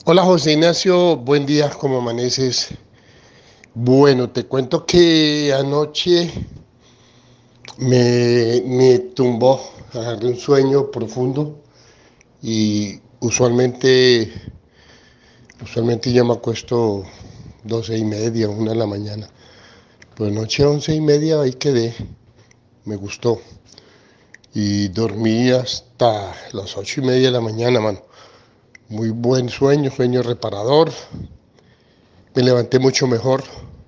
Hola José Ignacio, buen día, ¿cómo amaneces? Bueno, te cuento que anoche me tumbó, agarré un sueño profundo y usualmente yo me acuesto 12:30, 1 de la mañana. Pero anoche 11:30 ahí quedé, me gustó y dormí hasta las 8:30 de la mañana, mano. Muy buen sueño, sueño reparador, me levanté mucho mejor.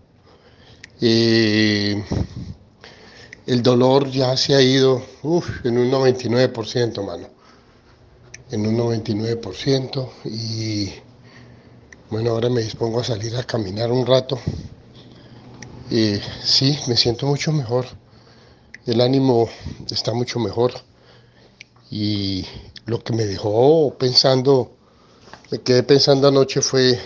Eh, El dolor ya se ha ido, en un 99%, mano. En un 99%. Y bueno, ahora me dispongo a salir a caminar un rato. Sí, me siento mucho mejor. El ánimo está mucho mejor. Y lo que me dejó pensando, me quedé pensando anoche fue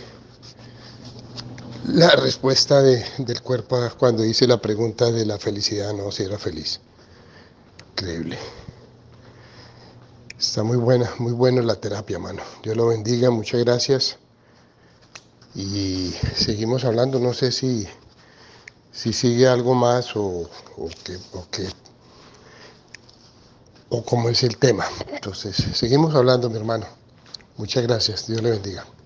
la respuesta del cuerpo cuando hice la pregunta de la felicidad, no, si era feliz. Increíble. Está muy buena la terapia, mano. Dios lo bendiga, muchas gracias. Y seguimos hablando, no sé si sigue algo más o cómo es el tema. Entonces, seguimos hablando, mi hermano. Muchas gracias, Dios le bendiga.